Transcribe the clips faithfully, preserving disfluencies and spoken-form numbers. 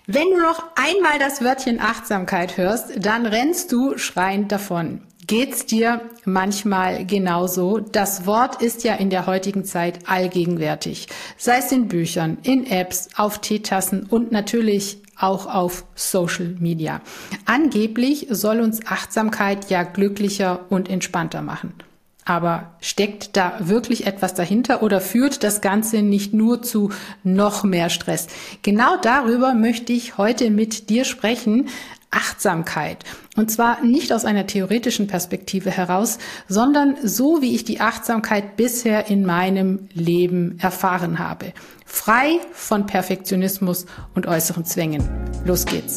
Wenn du noch einmal das Wörtchen Achtsamkeit hörst, dann rennst du schreiend davon. Geht's dir manchmal genauso? Das Wort ist ja in der heutigen Zeit allgegenwärtig. Sei es in Büchern, in Apps, auf Teetassen und natürlich auch auf Social Media. Angeblich soll uns Achtsamkeit ja glücklicher und entspannter machen. Aber steckt da wirklich etwas dahinter oder führt das Ganze nicht nur zu noch mehr Stress? Genau darüber möchte ich heute mit dir sprechen. Achtsamkeit. Und zwar nicht aus einer theoretischen Perspektive heraus, sondern so, wie ich die Achtsamkeit bisher in meinem Leben erfahren habe. Frei von Perfektionismus und äußeren Zwängen. Los geht's.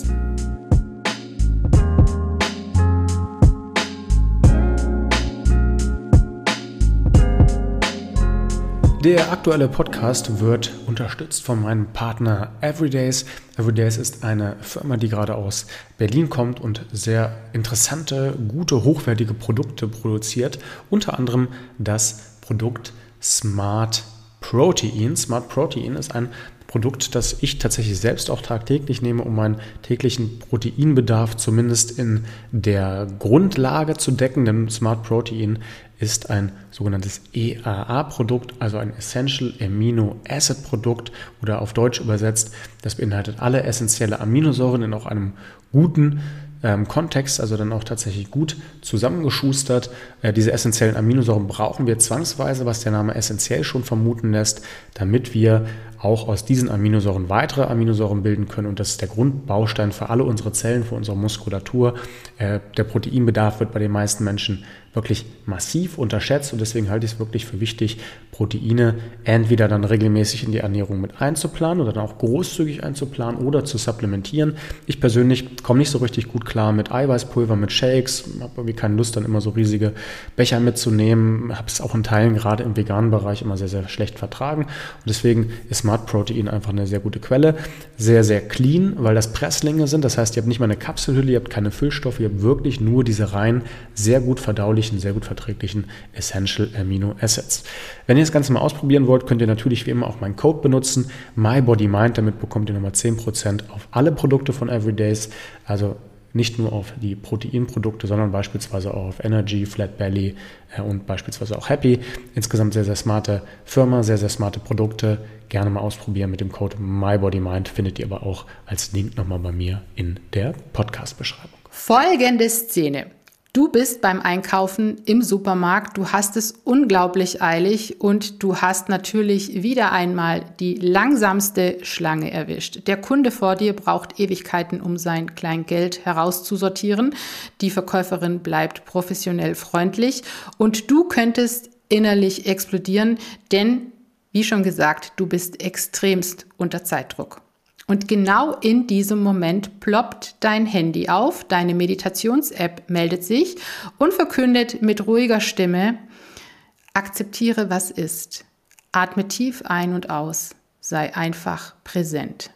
Der aktuelle Podcast wird unterstützt von meinem Partner Everydays. Everydays ist eine Firma, die gerade aus Berlin kommt und sehr interessante, gute, hochwertige Produkte produziert. Unter anderem das Produkt Smart Protein. Smart Protein ist ein Produkt, das ich tatsächlich selbst auch tagtäglich nehme, um meinen täglichen Proteinbedarf zumindest in der Grundlage zu decken. Denn Smart Protein ist ein sogenanntes E A A-Produkt, also ein Essential Amino Acid Produkt oder auf Deutsch übersetzt. Das beinhaltet alle essentielle Aminosäuren in auch einem guten ähm, Kontext, also dann auch tatsächlich gut zusammengeschustert. Äh, diese essentiellen Aminosäuren brauchen wir zwangsweise, was der Name essentiell schon vermuten lässt, damit wir auch aus diesen Aminosäuren weitere Aminosäuren bilden können. Und das ist der Grundbaustein für alle unsere Zellen, für unsere Muskulatur. Äh, der Proteinbedarf wird bei den meisten Menschen wirklich massiv unterschätzt und deswegen halte ich es wirklich für wichtig, Proteine entweder dann regelmäßig in die Ernährung mit einzuplanen oder dann auch großzügig einzuplanen oder zu supplementieren. Ich persönlich komme nicht so richtig gut klar mit Eiweißpulver, mit Shakes, habe irgendwie keine Lust, dann immer so riesige Becher mitzunehmen, habe es auch in Teilen gerade im veganen Bereich immer sehr, sehr schlecht vertragen und deswegen ist Smart Protein einfach eine sehr gute Quelle, sehr, sehr clean, weil das Presslinge sind, das heißt, ihr habt nicht mal eine Kapselhülle, ihr habt keine Füllstoffe, ihr habt wirklich nur diese rein sehr gut verdaulichen, sehr gut verträglichen Essential Amino Acids. Wenn ihr das Ganze mal ausprobieren wollt, könnt ihr natürlich wie immer auch meinen Code benutzen, MyBodyMind, damit bekommt ihr nochmal zehn Prozent auf alle Produkte von Everydays, also nicht nur auf die Proteinprodukte, sondern beispielsweise auch auf Energy, Flat Belly äh, und beispielsweise auch Happy. Insgesamt sehr, sehr smarte Firma, sehr, sehr smarte Produkte. Gerne mal ausprobieren mit dem Code MyBodyMind, findet ihr aber auch als Link nochmal bei mir in der Podcast-Beschreibung. Folgende Szene. Du bist beim Einkaufen im Supermarkt, du hast es unglaublich eilig und du hast natürlich wieder einmal die langsamste Schlange erwischt. Der Kunde vor dir braucht Ewigkeiten, um sein Kleingeld herauszusortieren. Die Verkäuferin bleibt professionell freundlich und du könntest innerlich explodieren, denn, wie schon gesagt, du bist extremst unter Zeitdruck. Und genau in diesem Moment ploppt dein Handy auf, deine Meditations-App meldet sich und verkündet mit ruhiger Stimme: Akzeptiere, was ist. Atme tief ein und aus. Sei einfach präsent.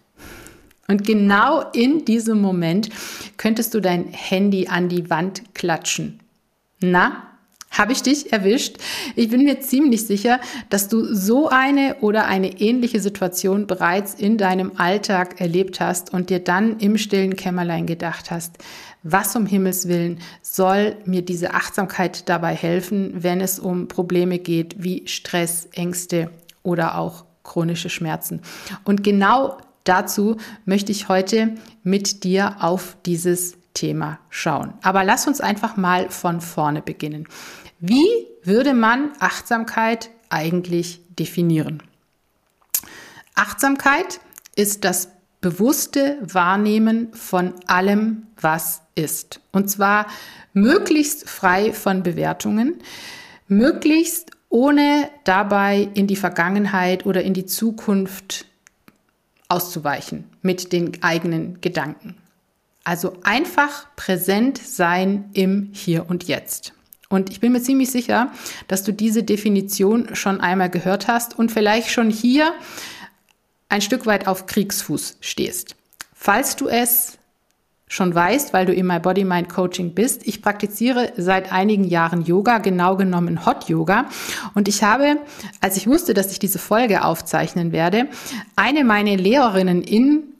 Und genau in diesem Moment könntest du dein Handy an die Wand klatschen. Na? Habe ich dich erwischt? Ich bin mir ziemlich sicher, dass du so eine oder eine ähnliche Situation bereits in deinem Alltag erlebt hast und dir dann im stillen Kämmerlein gedacht hast, was um Himmels Willen soll mir diese Achtsamkeit dabei helfen, wenn es um Probleme geht wie Stress, Ängste oder auch chronische Schmerzen. Und genau dazu möchte ich heute mit dir auf dieses Thema schauen. Aber lass uns einfach mal von vorne beginnen. Wie würde man Achtsamkeit eigentlich definieren? Achtsamkeit ist das bewusste Wahrnehmen von allem, was ist. Und zwar möglichst frei von Bewertungen, möglichst ohne dabei in die Vergangenheit oder in die Zukunft auszuweichen mit den eigenen Gedanken. Also einfach präsent sein im Hier und Jetzt. Und ich bin mir ziemlich sicher, dass du diese Definition schon einmal gehört hast und vielleicht schon hier ein Stück weit auf Kriegsfuß stehst. Falls du es schon weißt, weil du im My Body Mind Coaching bist, ich praktiziere seit einigen Jahren Yoga, genau genommen Hot Yoga. Und ich habe, als ich wusste, dass ich diese Folge aufzeichnen werde, eine meiner Lehrerinnen in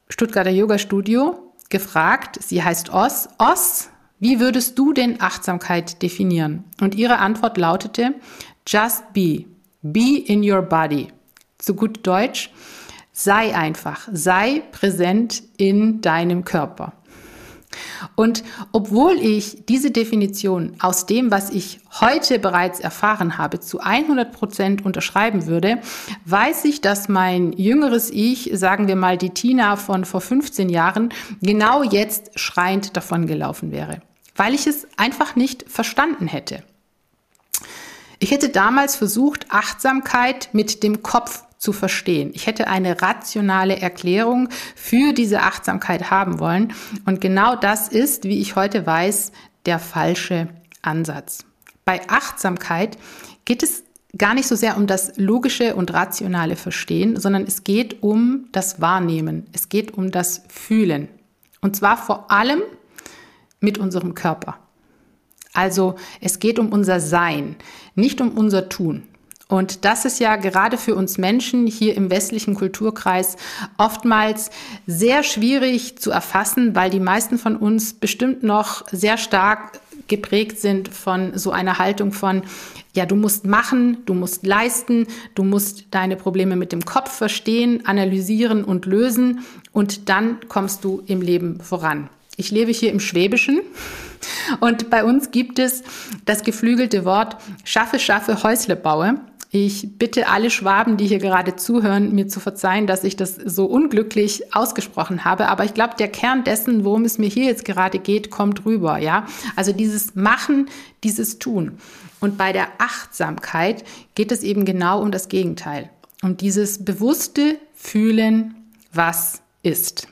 Stuttgarter Yoga Studio gefragt, sie heißt Os, Os, wie würdest du denn Achtsamkeit definieren? Und ihre Antwort lautete, just be, be in your body. Zu gut Deutsch, sei einfach, sei präsent in deinem Körper. Und obwohl ich diese Definition aus dem, was ich heute bereits erfahren habe, zu hundert Prozent unterschreiben würde, weiß ich, dass mein jüngeres Ich, sagen wir mal die Tina von vor fünfzehn Jahren, genau jetzt schreiend davongelaufen wäre, weil ich es einfach nicht verstanden hätte. Ich hätte damals versucht, Achtsamkeit mit dem Kopf zu verstehen. Ich hätte eine rationale Erklärung für diese Achtsamkeit haben wollen. Und genau das ist, wie ich heute weiß, der falsche Ansatz. Bei Achtsamkeit geht es gar nicht so sehr um das logische und rationale Verstehen, sondern es geht um das Wahrnehmen. Es geht um das Fühlen. Und zwar vor allem mit unserem Körper. Also es geht um unser Sein, nicht um unser Tun. Und das ist ja gerade für uns Menschen hier im westlichen Kulturkreis oftmals sehr schwierig zu erfassen, weil die meisten von uns bestimmt noch sehr stark geprägt sind von so einer Haltung von, ja, du musst machen, du musst leisten, du musst deine Probleme mit dem Kopf verstehen, analysieren und lösen und dann kommst du im Leben voran. Ich lebe hier im Schwäbischen und bei uns gibt es das geflügelte Wort schaffe, schaffe, Häusle baue. Ich bitte alle Schwaben, die hier gerade zuhören, mir zu verzeihen, dass ich das so unglücklich ausgesprochen habe. Aber ich glaube, der Kern dessen, worum es mir hier jetzt gerade geht, kommt rüber. Ja, also dieses Machen, dieses Tun. Und bei der Achtsamkeit geht es eben genau um das Gegenteil. Um dieses bewusste Fühlen, was ist.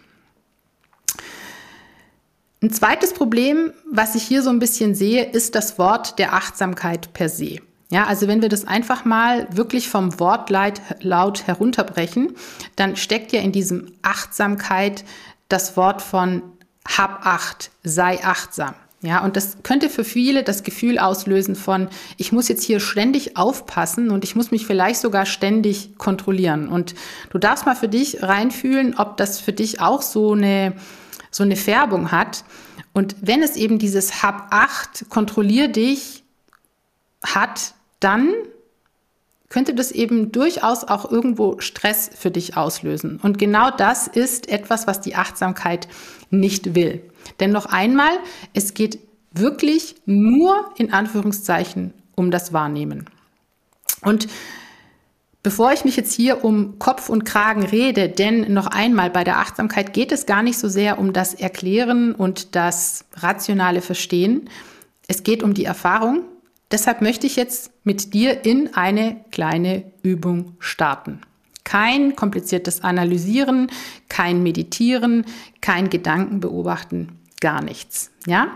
Ein zweites Problem, was ich hier so ein bisschen sehe, ist das Wort der Achtsamkeit per se. Ja, also wenn wir das einfach mal wirklich vom Wortlaut herunterbrechen, dann steckt ja in diesem Achtsamkeit das Wort von hab Acht, sei achtsam. Ja, und das könnte für viele das Gefühl auslösen von, ich muss jetzt hier ständig aufpassen und ich muss mich vielleicht sogar ständig kontrollieren. Und du darfst mal für dich reinfühlen, ob das für dich auch so eine, so eine Färbung hat. Und wenn es eben dieses hab Acht, kontrollier dich hat, dann könnte das eben durchaus auch irgendwo Stress für dich auslösen. Und genau das ist etwas, was die Achtsamkeit nicht will. Denn noch einmal, es geht wirklich nur in Anführungszeichen um das Wahrnehmen. Und bevor ich mich jetzt hier um Kopf und Kragen rede, denn noch einmal, bei der Achtsamkeit geht es gar nicht so sehr um das Erklären und das rationale Verstehen. Es geht um die Erfahrung. Deshalb möchte ich jetzt mit dir in eine kleine Übung starten. Kein kompliziertes Analysieren, kein Meditieren, kein Gedanken beobachten, gar nichts. Ja?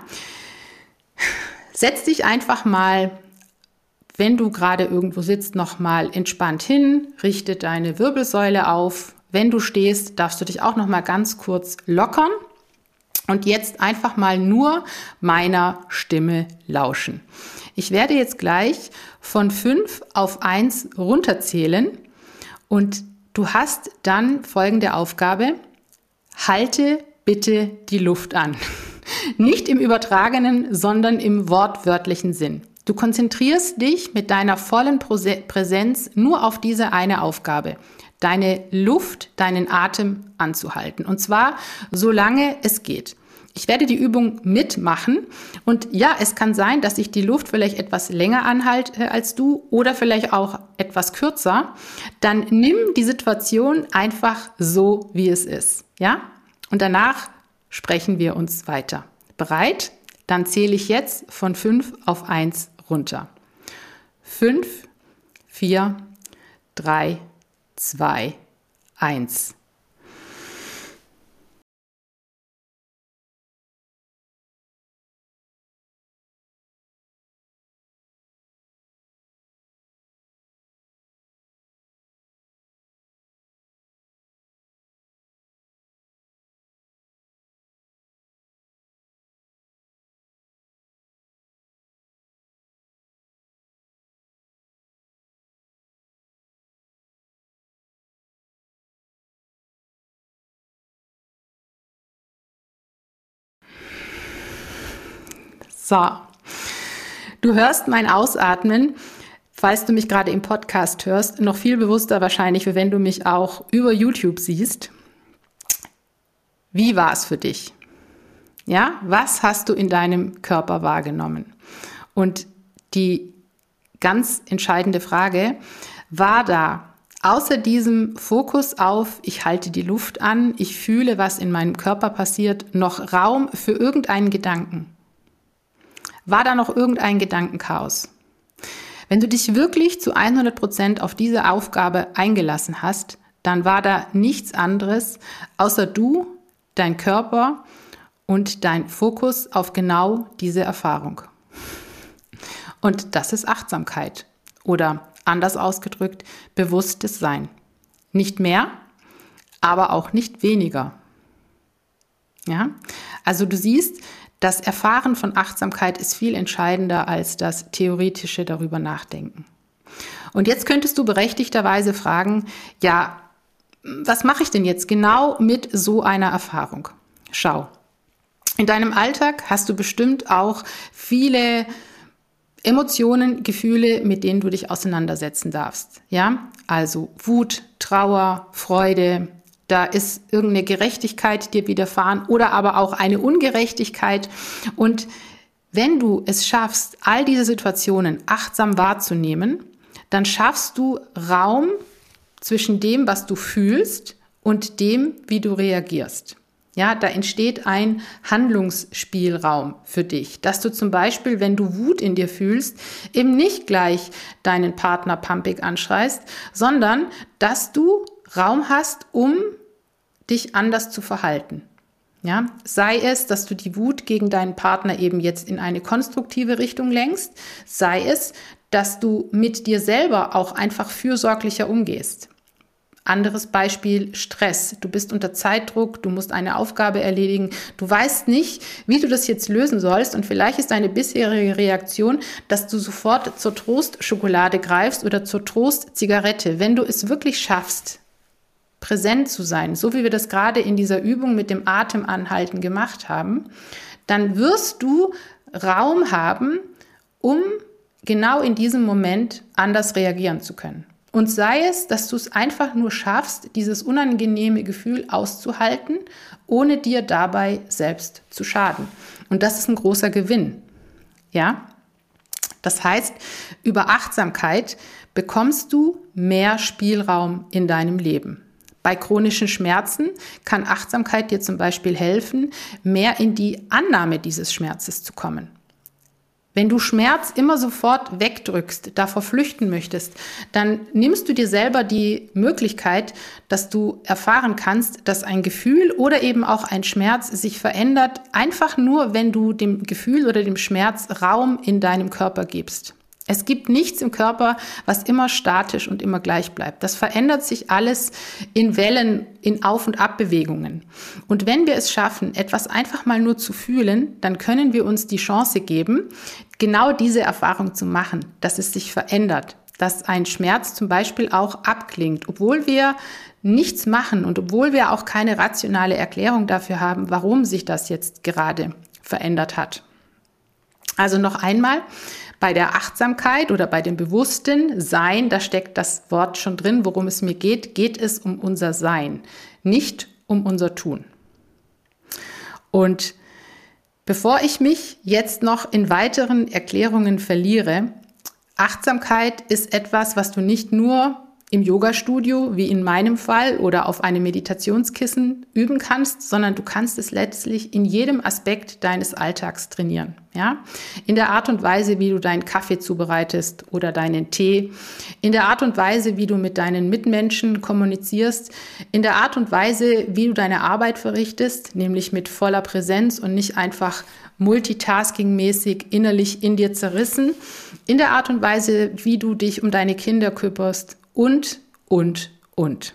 Setz dich einfach mal, wenn du gerade irgendwo sitzt, nochmal entspannt hin, richte deine Wirbelsäule auf. Wenn du stehst, darfst du dich auch nochmal ganz kurz lockern und jetzt einfach mal nur meiner Stimme lauschen. Ich werde jetzt gleich von fünf auf eins runterzählen und du hast dann folgende Aufgabe: Halte bitte die Luft an. Nicht im übertragenen, sondern im wortwörtlichen Sinn. Du konzentrierst dich mit deiner vollen Präsenz nur auf diese eine Aufgabe, deine Luft, deinen Atem anzuhalten. Und zwar, solange es geht. Ich werde die Übung mitmachen und ja, es kann sein, dass ich die Luft vielleicht etwas länger anhalte als du oder vielleicht auch etwas kürzer. Dann nimm die Situation einfach so, wie es ist. Ja? Und danach sprechen wir uns weiter. Bereit? Dann zähle ich jetzt von fünf auf eins runter. fünf, vier, drei, zwei, eins. So, du hörst mein Ausatmen, falls du mich gerade im Podcast hörst, noch viel bewusster wahrscheinlich, wie wenn du mich auch über YouTube siehst. Wie war es für dich? Ja, was hast du in deinem Körper wahrgenommen? Und die ganz entscheidende Frage, war da außer diesem Fokus auf, ich halte die Luft an, ich fühle, was in meinem Körper passiert, noch Raum für irgendeinen Gedanken? War da noch irgendein Gedankenchaos? Wenn du dich wirklich zu hundert Prozent auf diese Aufgabe eingelassen hast, dann war da nichts anderes, außer du, dein Körper und dein Fokus auf genau diese Erfahrung. Und das ist Achtsamkeit oder anders ausgedrückt, bewusstes Sein. Nicht mehr, aber auch nicht weniger. Ja? Also du siehst, das Erfahren von Achtsamkeit ist viel entscheidender als das theoretische darüber nachdenken. Und jetzt könntest du berechtigterweise fragen, ja, was mache ich denn jetzt genau mit so einer Erfahrung? Schau, in deinem Alltag hast du bestimmt auch viele Emotionen, Gefühle, mit denen du dich auseinandersetzen darfst. Ja, also Wut, Trauer, Freude, da ist irgendeine Gerechtigkeit dir widerfahren oder aber auch eine Ungerechtigkeit. Und wenn du es schaffst, all diese Situationen achtsam wahrzunehmen, dann schaffst du Raum zwischen dem, was du fühlst und dem, wie du reagierst. Ja, da entsteht ein Handlungsspielraum für dich, dass du zum Beispiel, wenn du Wut in dir fühlst, eben nicht gleich deinen Partner pumpig anschreist, sondern dass du Raum hast, um dich anders zu verhalten. Ja, sei es, dass du die Wut gegen deinen Partner eben jetzt in eine konstruktive Richtung lenkst, sei es, dass du mit dir selber auch einfach fürsorglicher umgehst. Anderes Beispiel, Stress. Du bist unter Zeitdruck, du musst eine Aufgabe erledigen, du weißt nicht, wie du das jetzt lösen sollst und vielleicht ist deine bisherige Reaktion, dass du sofort zur Trostschokolade greifst oder zur Trostzigarette. Wenn du es wirklich schaffst, präsent zu sein, so wie wir das gerade in dieser Übung mit dem Atemanhalten gemacht haben, dann wirst du Raum haben, um genau in diesem Moment anders reagieren zu können. Und sei es, dass du es einfach nur schaffst, dieses unangenehme Gefühl auszuhalten, ohne dir dabei selbst zu schaden. Und das ist ein großer Gewinn. Ja? Das heißt, über Achtsamkeit bekommst du mehr Spielraum in deinem Leben. Bei chronischen Schmerzen kann Achtsamkeit dir zum Beispiel helfen, mehr in die Annahme dieses Schmerzes zu kommen. Wenn du Schmerz immer sofort wegdrückst, davor flüchten möchtest, dann nimmst du dir selber die Möglichkeit, dass du erfahren kannst, dass ein Gefühl oder eben auch ein Schmerz sich verändert, einfach nur, wenn du dem Gefühl oder dem Schmerz Raum in deinem Körper gibst. Es gibt nichts im Körper, was immer statisch und immer gleich bleibt. Das verändert sich alles in Wellen, in Auf- und Abbewegungen. Und wenn wir es schaffen, etwas einfach mal nur zu fühlen, dann können wir uns die Chance geben, genau diese Erfahrung zu machen, dass es sich verändert, dass ein Schmerz zum Beispiel auch abklingt, obwohl wir nichts machen und obwohl wir auch keine rationale Erklärung dafür haben, warum sich das jetzt gerade verändert hat. Also noch einmal, bei der Achtsamkeit oder bei dem bewussten Sein, da steckt das Wort schon drin, worum es mir geht, geht es um unser Sein, nicht um unser Tun. Und bevor ich mich jetzt noch in weiteren Erklärungen verliere, Achtsamkeit ist etwas, was du nicht nur im Yoga-Studio, wie in meinem Fall, oder auf einem Meditationskissen üben kannst, sondern du kannst es letztlich in jedem Aspekt deines Alltags trainieren. Ja? In der Art und Weise, wie du deinen Kaffee zubereitest oder deinen Tee, in der Art und Weise, wie du mit deinen Mitmenschen kommunizierst, in der Art und Weise, wie du deine Arbeit verrichtest, nämlich mit voller Präsenz und nicht einfach multitasking-mäßig innerlich in dir zerrissen, in der Art und Weise, wie du dich um deine Kinder kümmerst, und, und, und.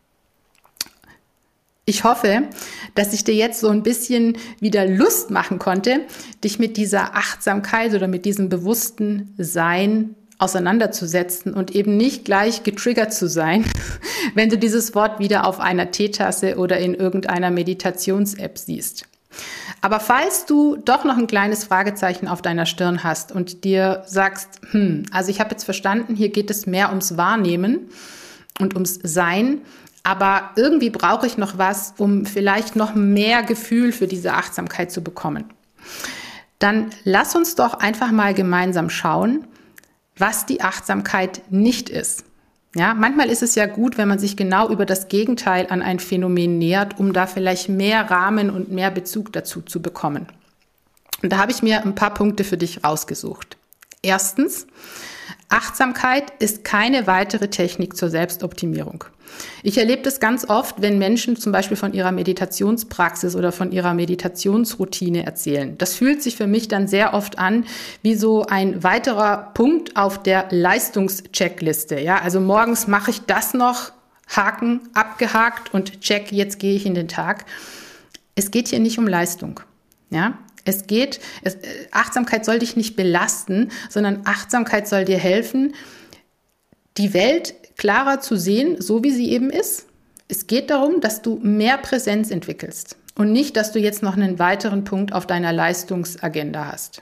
Ich hoffe, dass ich dir jetzt so ein bisschen wieder Lust machen konnte, dich mit dieser Achtsamkeit oder mit diesem bewussten Sein auseinanderzusetzen und eben nicht gleich getriggert zu sein, wenn du dieses Wort wieder auf einer Teetasse oder in irgendeiner Meditations-App siehst. Aber falls du doch noch ein kleines Fragezeichen auf deiner Stirn hast und dir sagst, hm, also ich habe jetzt verstanden, hier geht es mehr ums Wahrnehmen und ums Sein, aber irgendwie brauche ich noch was, um vielleicht noch mehr Gefühl für diese Achtsamkeit zu bekommen. Dann lass uns doch einfach mal gemeinsam schauen, was die Achtsamkeit nicht ist. Ja, manchmal ist es ja gut, wenn man sich genau über das Gegenteil an ein Phänomen nähert, um da vielleicht mehr Rahmen und mehr Bezug dazu zu bekommen. Und da habe ich mir ein paar Punkte für dich rausgesucht. Erstens, Achtsamkeit ist keine weitere Technik zur Selbstoptimierung. Ich erlebe das ganz oft, wenn Menschen zum Beispiel von ihrer Meditationspraxis oder von ihrer Meditationsroutine erzählen. Das fühlt sich für mich dann sehr oft an wie so ein weiterer Punkt auf der Leistungscheckliste. Ja, also morgens mache ich das noch, Haken, abgehakt und check, jetzt gehe ich in den Tag. Es geht hier nicht um Leistung. Ja, es geht, es, Achtsamkeit soll dich nicht belasten, sondern Achtsamkeit soll dir helfen, die Welt klarer zu sehen, so wie sie eben ist. Es geht darum, dass du mehr Präsenz entwickelst und nicht, dass du jetzt noch einen weiteren Punkt auf deiner Leistungsagenda hast.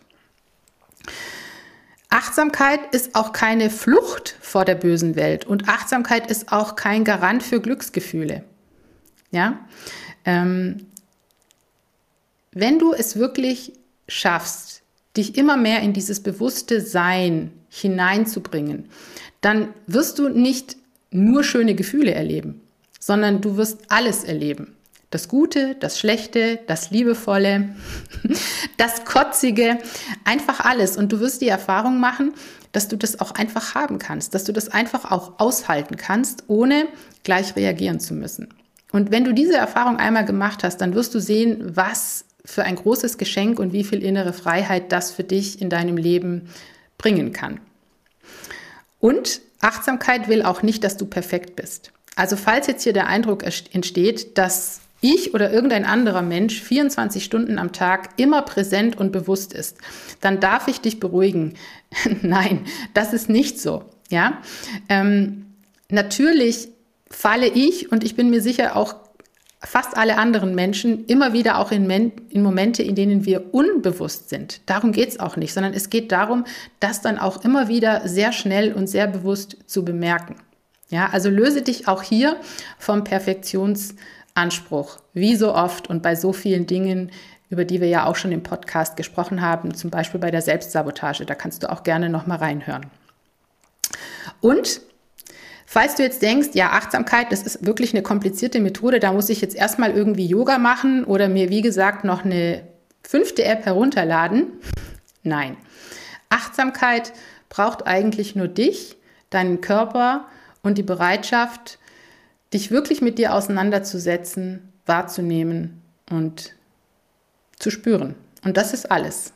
Achtsamkeit ist auch keine Flucht vor der bösen Welt und Achtsamkeit ist auch kein Garant für Glücksgefühle. Ja, ähm, wenn du es wirklich schaffst, dich immer mehr in dieses bewusste Sein hineinzubringen, dann wirst du nicht nur schöne Gefühle erleben, sondern du wirst alles erleben. Das Gute, das Schlechte, das Liebevolle, das Kotzige, einfach alles. Und du wirst die Erfahrung machen, dass du das auch einfach haben kannst, dass du das einfach auch aushalten kannst, ohne gleich reagieren zu müssen. Und wenn du diese Erfahrung einmal gemacht hast, dann wirst du sehen, was für ein großes Geschenk und wie viel innere Freiheit das für dich in deinem Leben bringen kann. Und Achtsamkeit will auch nicht, dass du perfekt bist. Also falls jetzt hier der Eindruck entsteht, dass ich oder irgendein anderer Mensch vierundzwanzig Stunden am Tag immer präsent und bewusst ist, dann darf ich dich beruhigen. Nein, das ist nicht so. Ja, ähm, natürlich falle ich und ich bin mir sicher auch fast alle anderen Menschen immer wieder auch in, Men- in Momente, in denen wir unbewusst sind. Darum geht es auch nicht, sondern es geht darum, das dann auch immer wieder sehr schnell und sehr bewusst zu bemerken. Ja, also löse dich auch hier vom Perfektionsanspruch, wie so oft und bei so vielen Dingen, über die wir ja auch schon im Podcast gesprochen haben, zum Beispiel bei der Selbstsabotage. Da kannst du auch gerne noch mal reinhören. Und falls du jetzt denkst, ja, Achtsamkeit, das ist wirklich eine komplizierte Methode, da muss ich jetzt erstmal irgendwie Yoga machen oder mir, wie gesagt, noch eine fünfte App herunterladen. Nein, Achtsamkeit braucht eigentlich nur dich, deinen Körper und die Bereitschaft, dich wirklich mit dir auseinanderzusetzen, wahrzunehmen und zu spüren. Und das ist alles.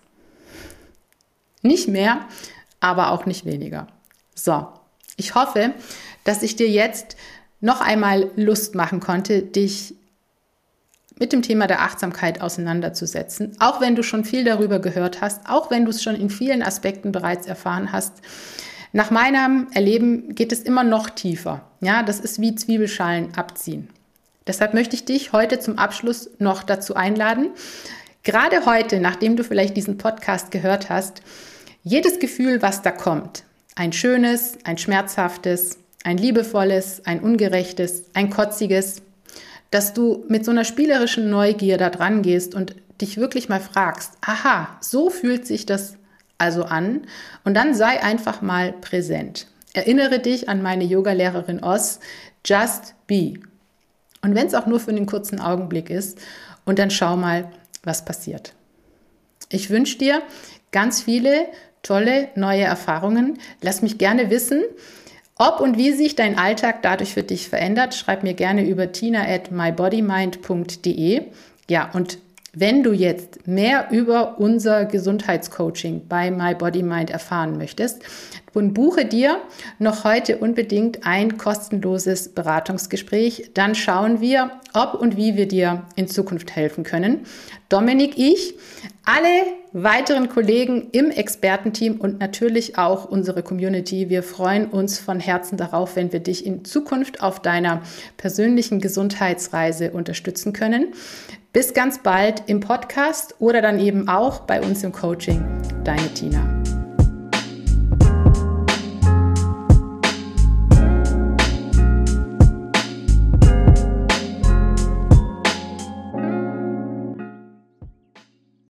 Nicht mehr, aber auch nicht weniger. So, ich hoffe, dass ich dir jetzt noch einmal Lust machen konnte, dich mit dem Thema der Achtsamkeit auseinanderzusetzen, auch wenn du schon viel darüber gehört hast, auch wenn du es schon in vielen Aspekten bereits erfahren hast. Nach meinem Erleben geht es immer noch tiefer. Ja, das ist wie Zwiebelschalen abziehen. Deshalb möchte ich dich heute zum Abschluss noch dazu einladen, gerade heute, nachdem du vielleicht diesen Podcast gehört hast, jedes Gefühl, was da kommt, ein schönes, ein schmerzhaftes, ein liebevolles, ein ungerechtes, ein kotziges, dass du mit so einer spielerischen Neugier da dran gehst und dich wirklich mal fragst, aha, so fühlt sich das also an und dann sei einfach mal präsent. Erinnere dich an meine Yogalehrerin Oz, just be. Und wenn es auch nur für einen kurzen Augenblick ist und dann schau mal, was passiert. Ich wünsche dir ganz viele tolle neue Erfahrungen. Lass mich gerne wissen, ob und wie sich dein Alltag dadurch für dich verändert. Schreib mir gerne über tina at mybodymind punkt de. Ja, und wenn du jetzt mehr über unser Gesundheitscoaching bei MyBodyMind erfahren möchtest, dann buche dir noch heute unbedingt ein kostenloses Beratungsgespräch. Dann schauen wir, ob und wie wir dir in Zukunft helfen können. Dominik, ich, alle weiteren Kollegen im Expertenteam und natürlich auch unsere Community. Wir freuen uns von Herzen darauf, wenn wir dich in Zukunft auf deiner persönlichen Gesundheitsreise unterstützen können. Bis ganz bald im Podcast oder dann eben auch bei uns im Coaching. Deine Tina.